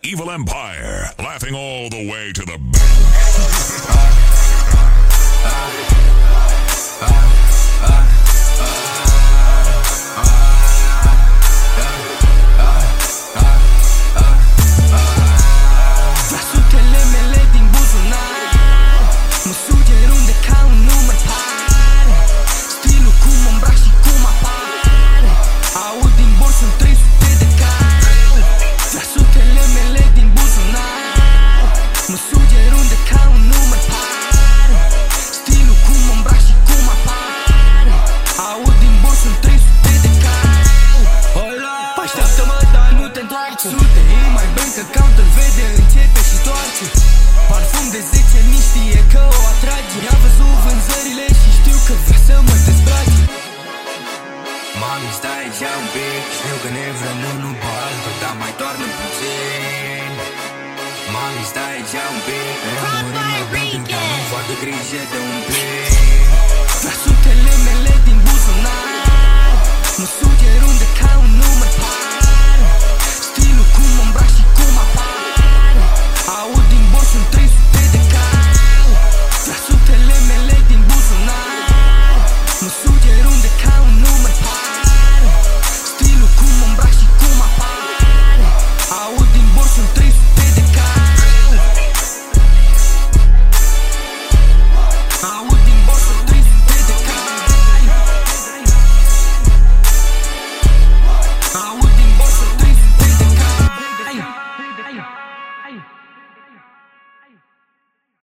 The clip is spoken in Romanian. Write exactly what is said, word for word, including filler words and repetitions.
Evil Empire, laughing all the way to the bank. Sute, ei mai bank account îl vede, începe și toarce. Parfum de zece mii știe că o atrage. Mi-a văzut vânzările și știu că vrea să mă dezbrace. Mami, stai așa un pic, știu că ne vrem unul pe altul, dar mai doarme puțin. Mami, stai așa un pic, reamurim la nu facă grijă de un plin. La sutele mele din buzunar, mă suger unde ca un număr par. Stilul cum mă îmbrac și cum apar, aud din bord sunt trei sute de cal. La sutele mele din buzunar, mă suger unde ca un număr.